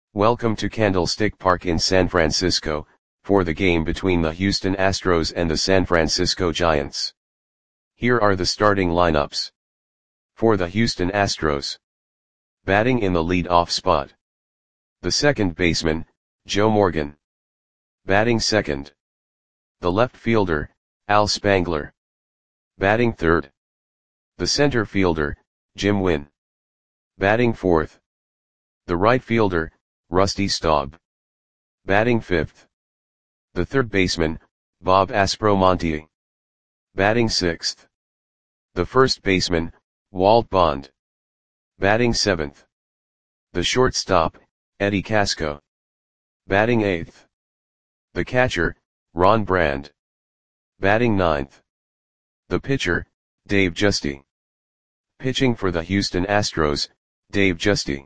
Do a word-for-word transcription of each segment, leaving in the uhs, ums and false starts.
Welcome to Candlestick Park in San Francisco, for the game between the Houston Astros and the San Francisco Giants. Here are the starting lineups. For the Houston Astros. Batting in the lead-off spot. The second baseman, Joe Morgan. Batting second. The left fielder, Al Spangler. Batting third. The center fielder, Jim Wynn. Batting fourth. The right fielder, Rusty Staub. Batting fifth. The third baseman, Bob Aspromonte. Batting sixth. The first baseman, Walt Bond. Batting seventh. The shortstop, Eddie Casco. Batting eighth. The catcher, Ron Brand. Batting ninth. The pitcher, Dave Giusti. Pitching for the Houston Astros, Dave Giusti.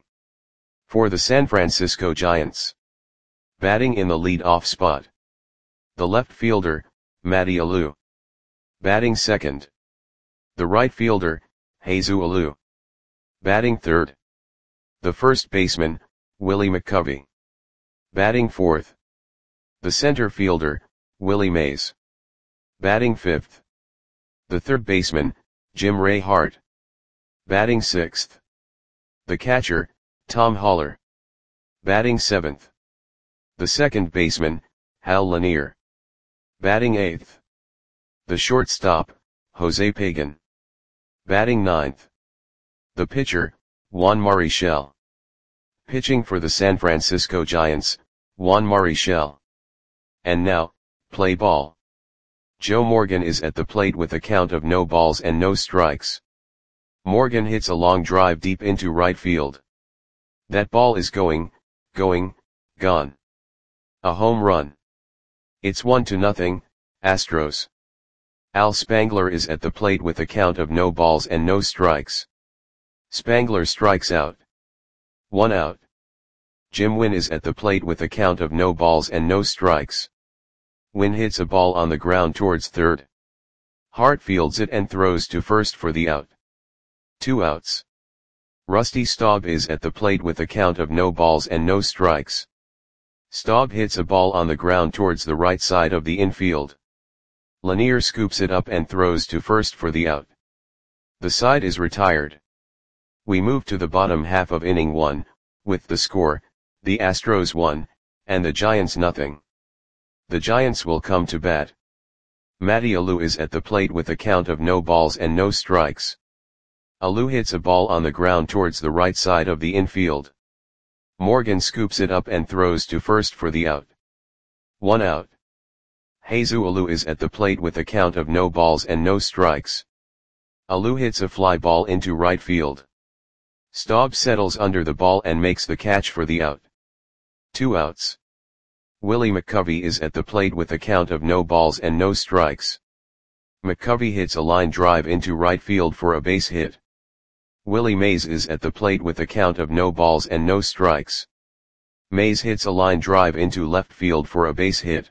For the San Francisco Giants. Batting in the lead-off spot. The left fielder, Matty Alou. Batting second. The right fielder, Jesus Alou. Batting third. The first baseman, Willie McCovey. Batting fourth. The center fielder, Willie Mays. Batting fifth. The third baseman, Jim Ray Hart. Batting sixth. The catcher, Tom Haller. Batting seventh. The second baseman, Hal Lanier. Batting eighth. The shortstop, Jose Pagan. Batting ninth. The pitcher, Juan Marichal. Pitching for the San Francisco Giants, Juan Marichal. And now, play ball. Joe Morgan is at the plate with a count of no balls and no strikes. Morgan hits a long drive deep into right field. That ball is going, going, gone. A home run. It's one to nothing, Astros. Al Spangler is at the plate with a count of no balls and no strikes. Spangler strikes out. One out. Jim Wynn is at the plate with a count of no balls and no strikes. Wynn hits a ball on the ground towards third. Hart fields it and throws to first for the out. Two outs. Rusty Staub is at the plate with a count of no balls and no strikes. Staub hits a ball on the ground towards the right side of the infield. Lanier scoops it up and throws to first for the out. The side is retired. We move to the bottom half of inning one, with the score, the Astros one, and the Giants nothing. The Giants will come to bat. Matty Alou is at the plate with a count of no balls and no strikes. Alou hits a ball on the ground towards the right side of the infield. Morgan scoops it up and throws to first for the out. One out. Jesus Alou is at the plate with a count of no balls and no strikes. Alou hits a fly ball into right field. Staub settles under the ball and makes the catch for the out. Two outs. Willie McCovey is at the plate with a count of no balls and no strikes. McCovey hits a line drive into right field for a base hit. Willie Mays is at the plate with a count of no balls and no strikes. Mays hits a line drive into left field for a base hit.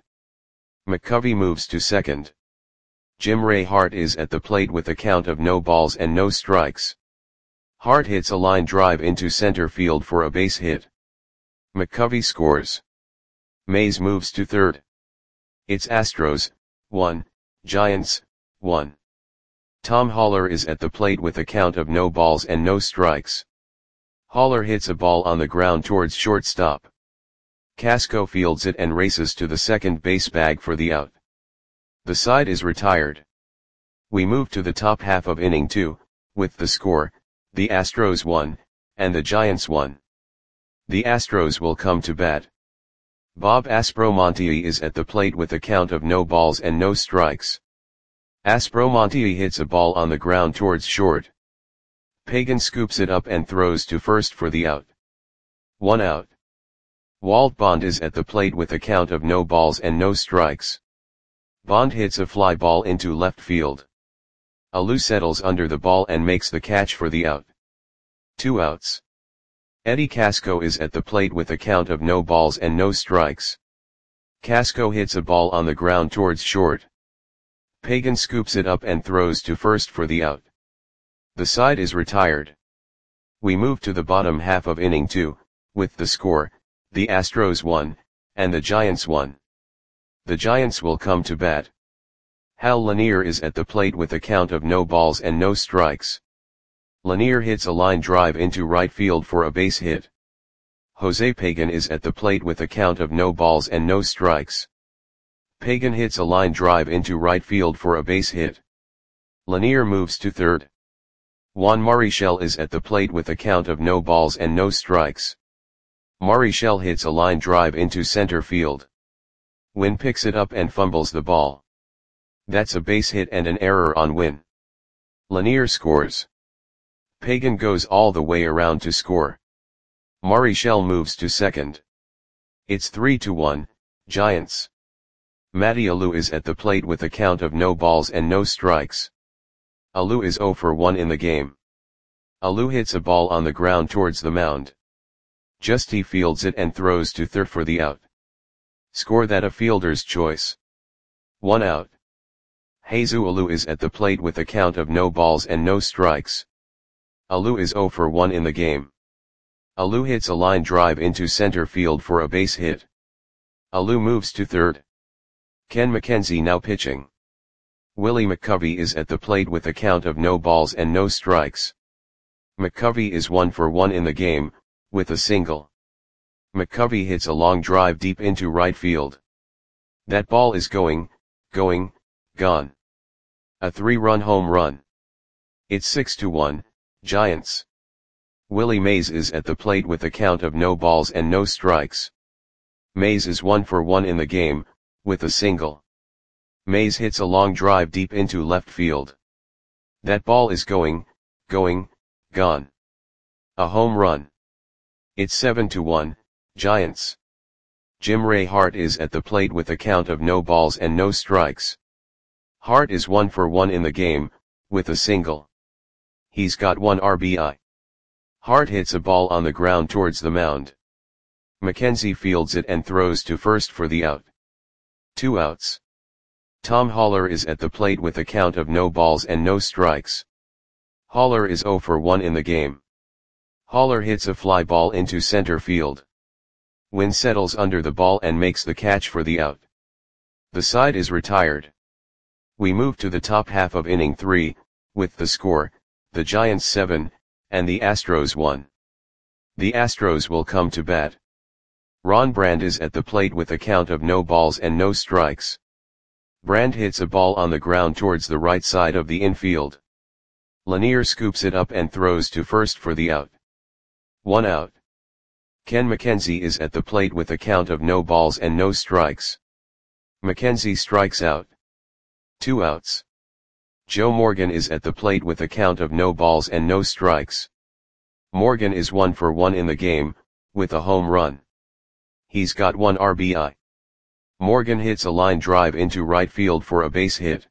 McCovey moves to second. Jim Ray Hart is at the plate with a count of no balls and no strikes. Hart hits a line drive into center field for a base hit. McCovey scores. Mays moves to third. It's Astros, one, Giants, one. Tom Haller is at the plate with a count of no balls and no strikes. Haller hits a ball on the ground towards shortstop. Casco fields it and races to the second base bag for the out. The side is retired. We move to the top half of inning two, with the score, the Astros one, and the Giants one. The Astros will come to bat. Bob Aspromonte is at the plate with a count of no balls and no strikes. Aspromonte hits a ball on the ground towards short. Pagan scoops it up and throws to first for the out. One out. Walt Bond is at the plate with a count of no balls and no strikes. Bond hits a fly ball into left field. Alou settles under the ball and makes the catch for the out. Two outs. Eddie Casco is at the plate with a count of no balls and no strikes. Casco hits a ball on the ground towards short. Pagan scoops it up and throws to first for the out. The side is retired. We move to the bottom half of inning two, with the score, the Astros won, and the Giants won. The Giants will come to bat. Hal Lanier is at the plate with a count of no balls and no strikes. Lanier hits a line drive into right field for a base hit. Jose Pagan is at the plate with a count of no balls and no strikes. Pagan hits a line drive into right field for a base hit. Lanier moves to third. Juan Marichal is at the plate with a count of no balls and no strikes. Marichal hits a line drive into center field. Wynn picks it up and fumbles the ball. That's a base hit and an error on Wynn. Lanier scores. Pagan goes all the way around to score. Marichal moves to second. It's three to one, Giants. Matty Alou is at the plate with a count of no balls and no strikes. Alou is zero for one in the game. Alou hits a ball on the ground towards the mound. Justy fields it and throws to third for the out. Score that a fielder's choice. One out. Jesus Alou is at the plate with a count of no balls and no strikes. Alou is zero for one in the game. Alou hits a line drive into center field for a base hit. Alou moves to third. Ken McKenzie now pitching. Willie McCovey is at the plate with a count of no balls and no strikes. McCovey is one for one in the game, with a single. McCovey hits a long drive deep into right field. That ball is going, going, gone. A three-run home run. It's six to one, Giants. Willie Mays is at the plate with a count of no balls and no strikes. Mays is one for one in the game, with a single. Mays hits a long drive deep into left field. That ball is going, going, gone. A home run. It's seven to one, Giants. Jim Ray Hart is at the plate with a count of no balls and no strikes. Hart is one for one in the game, with a single. He's got one R B I. Hart hits a ball on the ground towards the mound. McKenzie fields it and throws to first for the out. Two outs. Tom Haller is at the plate with a count of no balls and no strikes. Haller is zero for one in the game. Haller hits a fly ball into center field. Wynn settles under the ball and makes the catch for the out. The side is retired. We move to the top half of inning three, with the score, the Giants seven, and the Astros one. The Astros will come to bat. Ron Brand is at the plate with a count of no balls and no strikes. Brand hits a ball on the ground towards the right side of the infield. Lanier scoops it up and throws to first for the out. One out. Ken McKenzie is at the plate with a count of no balls and no strikes. McKenzie strikes out. Two outs. Joe Morgan is at the plate with a count of no balls and no strikes. Morgan is one for one in the game, with a home run. He's got one R B I. Morgan hits a line drive into right field for a base hit.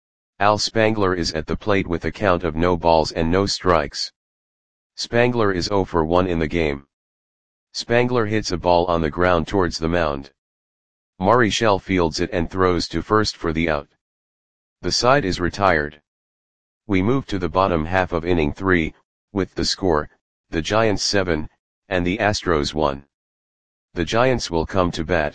Al Spangler is at the plate with a count of no balls and no strikes. Spangler is zero for one in the game. Spangler hits a ball on the ground towards the mound. Marichal fields it and throws to first for the out. The side is retired. We move to the bottom half of inning three, with the score, the Giants seven, and the Astros one. The Giants will come to bat.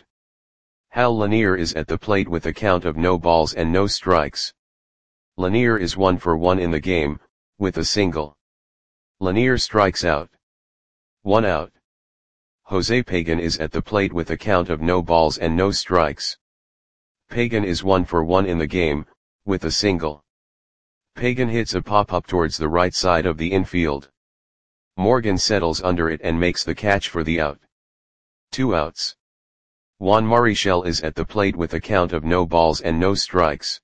Hal Lanier is at the plate with a count of no balls and no strikes. Lanier is one for one in the game, with a single. Lanier strikes out. One out. Jose Pagan is at the plate with a count of no balls and no strikes. Pagan is one for one in the game, with a single. Pagan hits a pop-up towards the right side of the infield. Morgan settles under it and makes the catch for the out. Two outs. Juan Marichal is at the plate with a count of no balls and no strikes.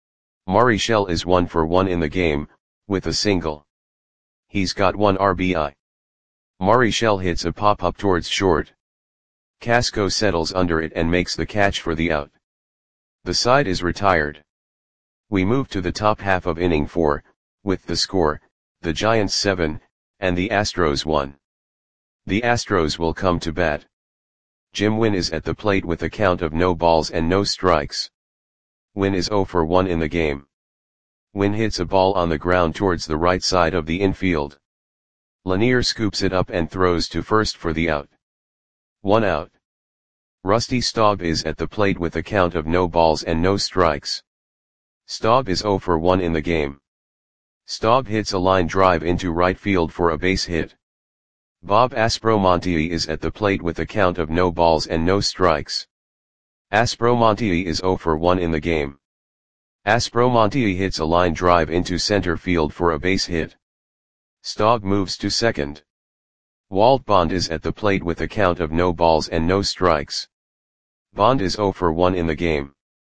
Marichal is one for one in the game, with a single. He's got one R B I. Marichal hits a pop-up towards short. Casco settles under it and makes the catch for the out. The side is retired. We move to the top half of inning four, with the score, the Giants seven, and the Astros one. The Astros will come to bat. Jim Wynn is at the plate with a count of no balls and no strikes. Wynn is zero for one in the game. Wynn hits a ball on the ground towards the right side of the infield. Lanier scoops it up and throws to first for the out. One out. Rusty Staub is at the plate with a count of no balls and no strikes. Staub is zero for one in the game. Staub hits a line drive into right field for a base hit. Bob Aspromonte is at the plate with a count of no balls and no strikes. Aspromonte is zero for one in the game. Aspromonte hits a line drive into center field for a base hit. Staub moves to second. Walt Bond is at the plate with a count of no balls and no strikes. Bond is zero for one in the game.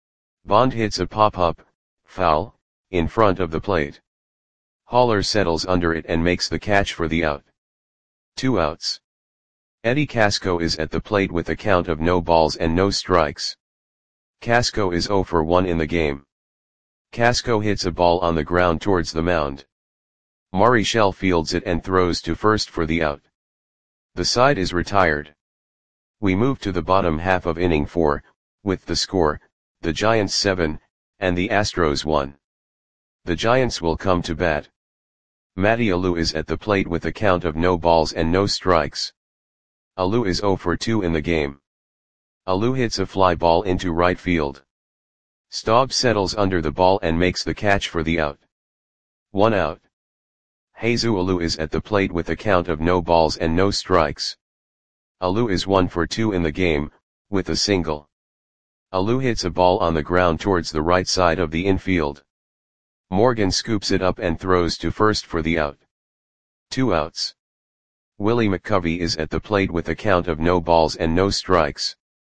Bond hits a pop-up, foul, in front of the plate. Haller settles under it and makes the catch for the out. Two outs. Eddie Casco is at the plate with a count of no balls and no strikes. Casco is zero for one in the game. Casco hits a ball on the ground towards the mound. Marichal fields it and throws to first for the out. The side is retired. We move to the bottom half of inning four, with the score, the Giants seven, and the Astros one. The Giants will come to bat. Matty Alou is at the plate with a count of no balls and no strikes. Alou is zero for two in the game. Alou hits a fly ball into right field. Staub settles under the ball and makes the catch for the out. One out. Jesus Alou is at the plate with a count of no balls and no strikes. Alou is one for two in the game, with a single. Alou hits a ball on the ground towards the right side of the infield. Morgan scoops it up and throws to first for the out. Two outs. Willie McCovey is at the plate with a count of no balls and no strikes.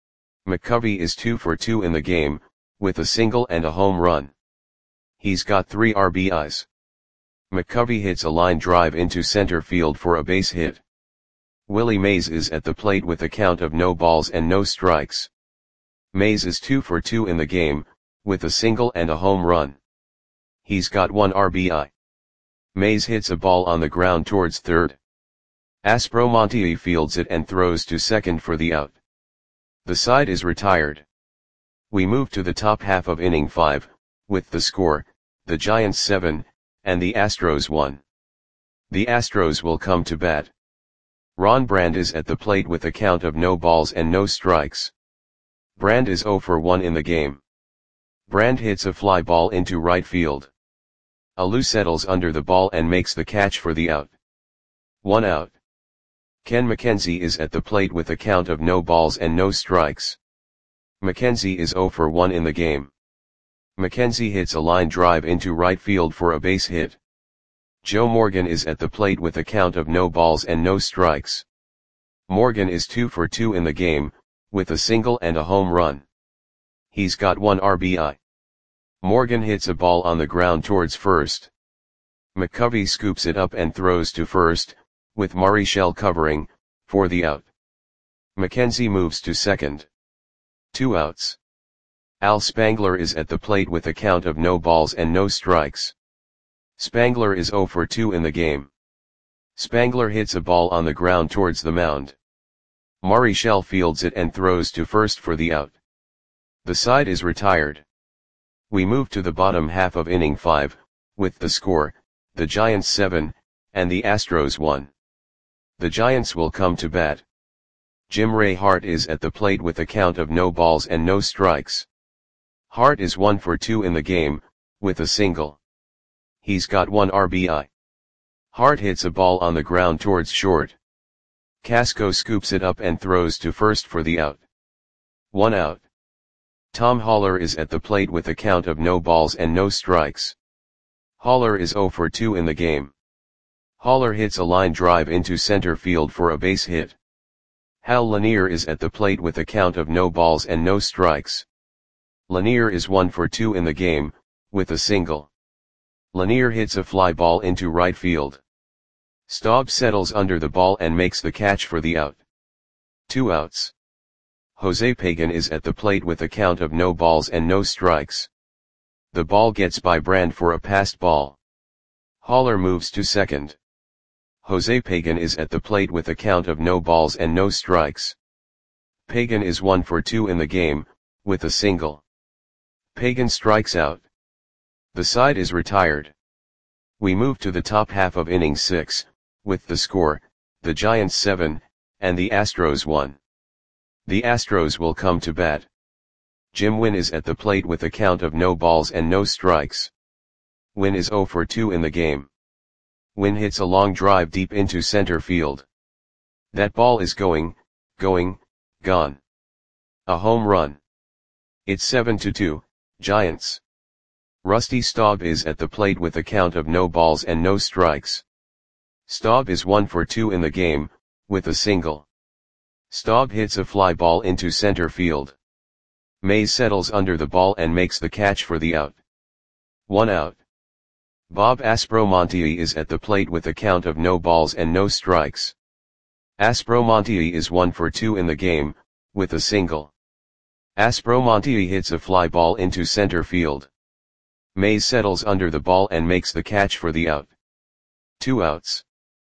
McCovey is two for two in the game, with a single and a home run. He's got three R B Is. McCovey hits a line drive into center field for a base hit. Willie Mays is at the plate with a count of no balls and no strikes. Mays is two for two in the game, with a single and a home run. He's got one R B I. Mays hits a ball on the ground towards third. Aspromonte fields it and throws to second for the out. The side is retired. We move to the top half of inning five, with the score, the Giants seven, and the Astros one. The Astros will come to bat. Ron Brand is at the plate with a count of no balls and no strikes. Brand is zero for one in the game. Brand hits a fly ball into right field. Alou settles under the ball and makes the catch for the out. One out. Ken McKenzie is at the plate with a count of no balls and no strikes. McKenzie is zero for one in the game. McKenzie hits a line drive into right field for a base hit. Joe Morgan is at the plate with a count of no balls and no strikes. Morgan is two for two in the game, with a single and a home run. He's got one R B I. Morgan hits a ball on the ground towards first. McCovey scoops it up and throws to first, with Marichal covering, for the out. McKenzie moves to second. Two outs. Al Spangler is at the plate with a count of no balls and no strikes. Spangler is zero for two in the game. Spangler hits a ball on the ground towards the mound. Marichal fields it and throws to first for the out. The side is retired. We move to the bottom half of inning five, with the score, the Giants seven, and the Astros one. The Giants will come to bat. Jim Ray Hart is at the plate with a count of no balls and no strikes. Hart is one for two in the game, with a single. He's got one R B I. Hart hits a ball on the ground towards short. Casco scoops it up and throws to first for the out. One out. Tom Haller is at the plate with a count of no balls and no strikes. Haller is zero for two in the game. Haller hits a line drive into center field for a base hit. Hal Lanier is at the plate with a count of no balls and no strikes. Lanier is one for two in the game, with a single. Lanier hits a fly ball into right field. Staub settles under the ball and makes the catch for the out. Two outs. Jose Pagan is at the plate with a count of no balls and no strikes. The ball gets by Brand for a passed ball. Haller moves to second. Jose Pagan is at the plate with a count of no balls and no strikes. Pagan is one for two in the game, with a single. Pagan strikes out. The side is retired. We move to the top half of inning six, with the score, the Giants seven, and the Astros one. The Astros will come to bat. Jim Wynn is at the plate with a count of no balls and no strikes. Wynn is oh for two in the game. Wynn hits a long drive deep into center field. That ball is going, going, gone. A home run. It's seven to two, Giants. Rusty Staub is at the plate with a count of no balls and no strikes. Staub is one for two in the game, with a single. Staub hits a fly ball into center field. Mays settles under the ball and makes the catch for the out. One out. Bob Aspromonte is at the plate with a count of no balls and no strikes. Aspromonte is one for two in the game, with a single. Aspromonte hits a fly ball into center field. Mays settles under the ball and makes the catch for the out. Two outs.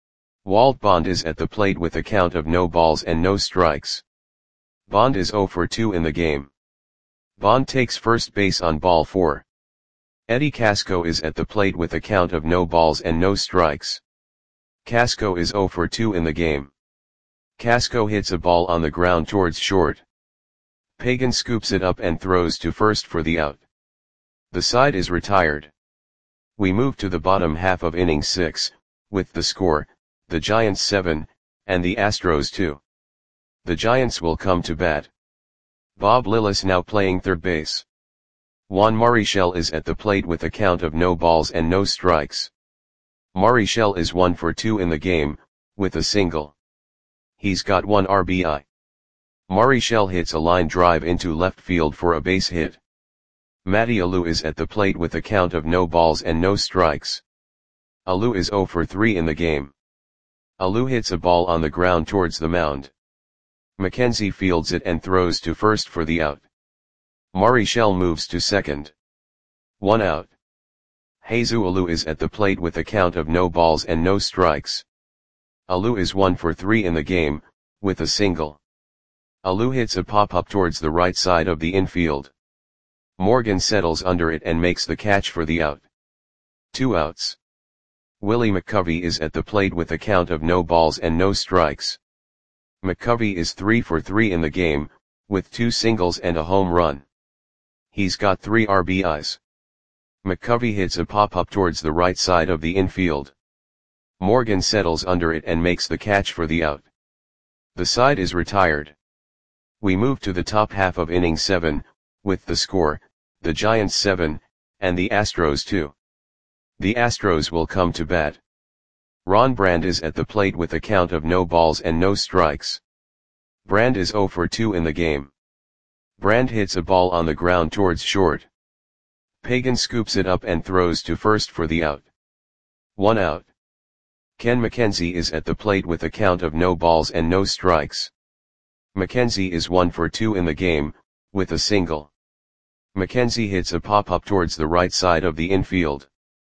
Walt Bond is at the plate with a count of no balls and no strikes. Bond is oh for two in the game. Bond takes first base on ball four. Eddie Casco is at the plate with a count of no balls and no strikes. Casco is oh for two in the game. Casco hits a ball on the ground towards short. Pagan scoops it up and throws to first for the out. The side is retired. We move to the bottom half of inning six, with the score, the Giants seven, and the Astros two. The Giants will come to bat. Bob Lillis now playing third base. Juan Marichal is at the plate with a count of no balls and no strikes. Marichal is one for two in the game, with a single. He's got one R B I. Marichal hits a line drive into left field for a base hit. Matty Alou is at the plate with a count of no balls and no strikes. Alou is oh for three in the game. Alou hits a ball on the ground towards the mound. McKenzie fields it and throws to first for the out. Marichal moves to second. One out. Jesus Alou is at the plate with a count of no balls and no strikes. Alou is one for three in the game, with a single. Alou hits a pop-up towards the right side of the infield. Morgan settles under it and makes the catch for the out. Two outs. Willie McCovey is at the plate with a count of no balls and no strikes. McCovey is three for three in the game, with two singles and a home run. He's got three R B Is. McCovey hits a pop-up towards the right side of the infield. Morgan settles under it and makes the catch for the out. The side is retired. We move to the top half of inning seven, with the score, the Giants seven, and the Astros two. The Astros will come to bat. Ron Brand is at the plate with a count of no balls and no strikes. Brand is oh for two in the game. Brand hits a ball on the ground towards short. Pagan scoops it up and throws to first for the out. One out. Ken McKenzie is at the plate with a count of no balls and no strikes. McKenzie is one for two in the game, with a single. McKenzie hits a pop-up towards the right side of the infield.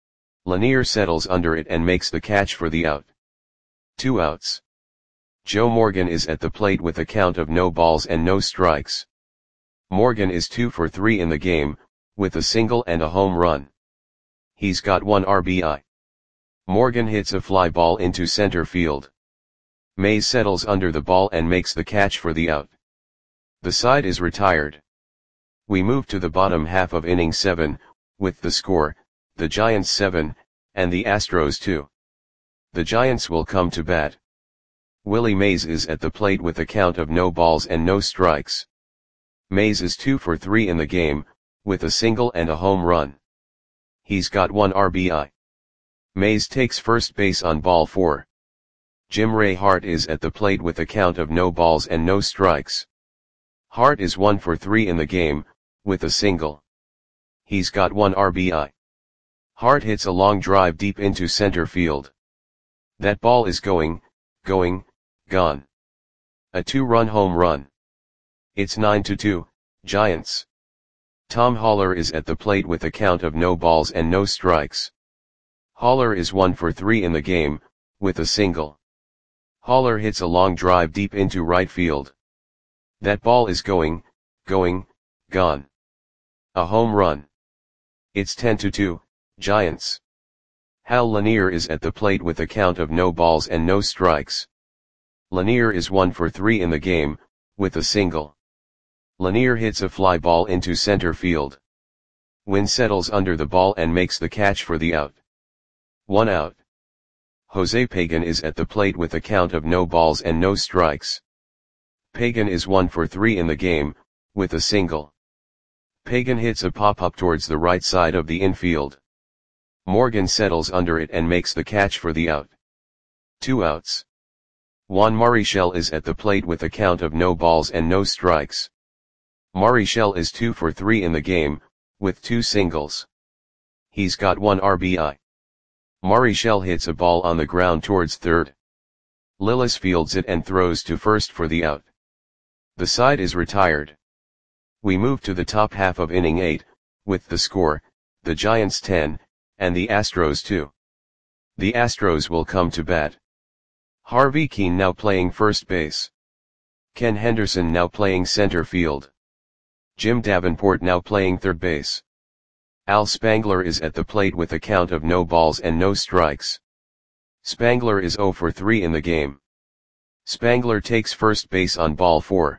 Lanier settles under it and makes the catch for the out. Two outs. Joe Morgan is at the plate with a count of no balls and no strikes. Morgan is two for three in the game, with a single and a home run. He's got one R B I. Morgan hits a fly ball into center field. Mays settles under the ball and makes the catch for the out. The side is retired. We move to the bottom half of inning seven, with the score, the Giants seven, and the Astros two. The Giants will come to bat. Willie Mays is at the plate with a count of no balls and no strikes. Mays is two for three in the game, with a single and a home run. He's got one R B I. Mays takes first base on ball four. Jim Ray Hart is at the plate with a count of no balls and no strikes. Hart is one for three in the game, with a single. He's got one R B I. Hart hits a long drive deep into center field. That ball is going, going, gone. A two-run home run. It's nine to two, Giants. Tom Haller is at the plate with a count of no balls and no strikes. Haller is one for three in the game, with a single. Haller hits a long drive deep into right field. That ball is going, going, gone. A home run. It's ten to two, Giants. Hal Lanier is at the plate with a count of no balls and no strikes. Lanier is one for three in the game, with a single. Lanier hits a fly ball into center field. Wynn settles under the ball and makes the catch for the out. One out. Jose Pagan is at the plate with a count of no balls and no strikes. Pagan is one for three in the game, with a single. Pagan hits a pop-up towards the right side of the infield. Morgan settles under it and makes the catch for the out. Two outs. Juan Marichal is at the plate with a count of no balls and no strikes. Marichal is two for three in the game, with two singles. He's got one R B I. Marichal hits a ball on the ground towards third. Lillis fields it and throws to first for the out. The side is retired. We move to the top half of inning eight, with the score, the Giants ten, and the Astros two. The Astros will come to bat. Harvey Kuenn now playing first base. Ken Henderson now playing center field. Jim Davenport now playing third base. Al Spangler is at the plate with a count of no balls and no strikes. Spangler is zero for three in the game. Spangler takes first base on ball four.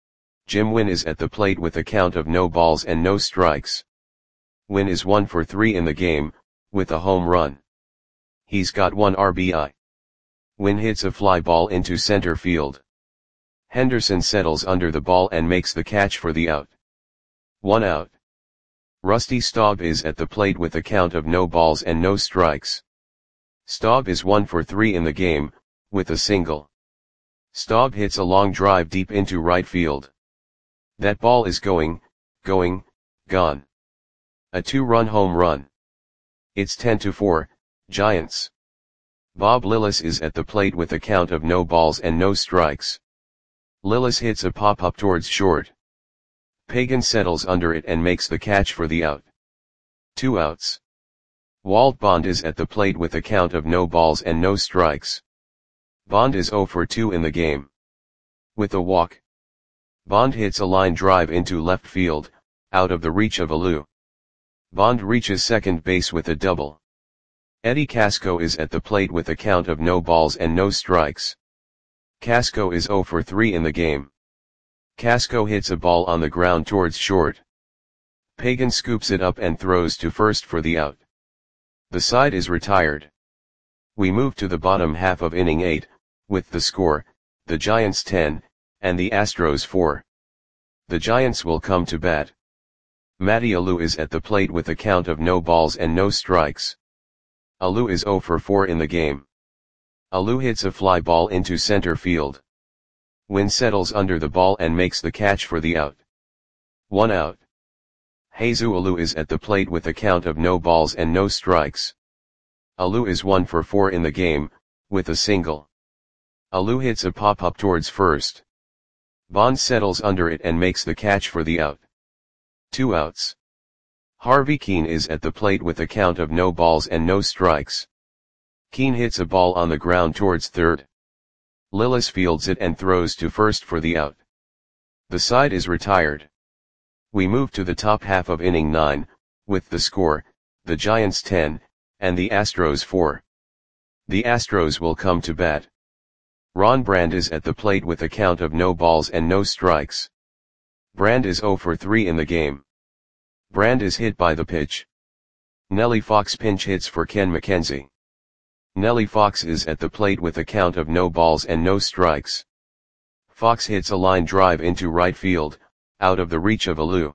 Jim Wynn is at the plate with a count of no balls and no strikes. Wynn is one for three in the game, with a home run. He's got one R B I. Wynn hits a fly ball into center field. Henderson settles under the ball and makes the catch for the out. One out. Rusty Staub is at the plate with a count of no balls and no strikes. Staub is one for three in the game, with a single. Staub hits a long drive deep into right field. That ball is going, going, gone. A two-run home run. It's ten to four, Giants. Bob Lillis is at the plate with a count of no balls and no strikes. Lillis hits a pop-up towards short. Pagan settles under it and makes the catch for the out. Two outs. Walt Bond is at the plate with a count of no balls and no strikes. Bond is zero for two in the game. With a walk. Bond hits a line drive into left field, out of the reach of Alou. Bond reaches second base with a double. Eddie Casco is at the plate with a count of no balls and no strikes. Casco is zero for three in the game. Casco hits a ball on the ground towards short. Pagan scoops it up and throws to first for the out. The side is retired. We move to the bottom half of inning eight, with the score, the Giants ten, and the Astros four. The Giants will come to bat. Matty Alou is at the plate with a count of no balls and no strikes. Alou is zero for four in the game. Alou hits a fly ball into center field. Wynn settles under the ball and makes the catch for the out. One out. Jesus Alou is at the plate with a count of no balls and no strikes. Alou is one for four in the game, with a single. Alou hits a pop-up towards first. Bond settles under it and makes the catch for the out. Two outs. Harvey Kuenn is at the plate with a count of no balls and no strikes. Kuenn hits a ball on the ground towards third. Lillis fields it and throws to first for the out. The side is retired. We move to the top half of inning nine, with the score, the Giants ten, and the Astros four. The Astros will come to bat. Ron Brand is at the plate with a count of no balls and no strikes. Brand is zero for three in the game. Brand is hit by the pitch. Nellie Fox pinch hits for Ken McKenzie. Nellie Fox is at the plate with a count of no balls and no strikes. Fox hits a line drive into right field, out of the reach of Alou.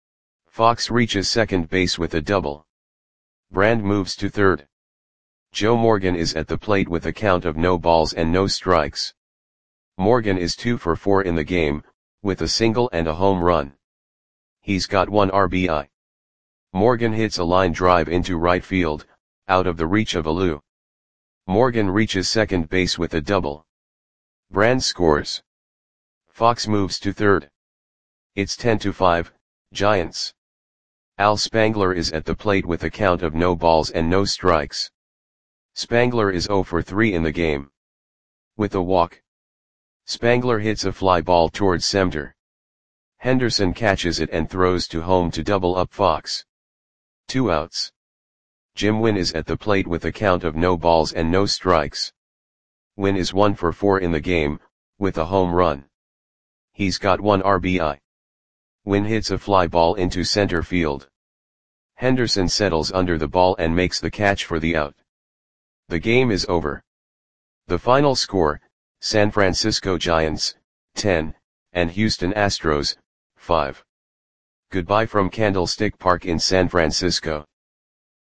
Fox reaches second base with a double. Brand moves to third. Joe Morgan is at the plate with a count of no balls and no strikes. Morgan is two for four in the game, with a single and a home run. He's got one R B I. Morgan hits a line drive into right field, out of the reach of Alou. Morgan reaches second base with a double. Brand scores. Fox moves to third. It's ten to five, Giants. Al Spangler is at the plate with a count of no balls and no strikes. Spangler is zero for three in the game. With a walk. Spangler hits a fly ball towards center. Henderson catches it and throws to home to double up Fox. Two outs. Jim Wynn is at the plate with a count of no balls and no strikes. Wynn is one for four in the game, with a home run. He's got one R B I. Wynn hits a fly ball into center field. Henderson settles under the ball and makes the catch for the out. The game is over. The final score, San Francisco Giants, ten, and Houston Astros, five. Goodbye from Candlestick Park in San Francisco.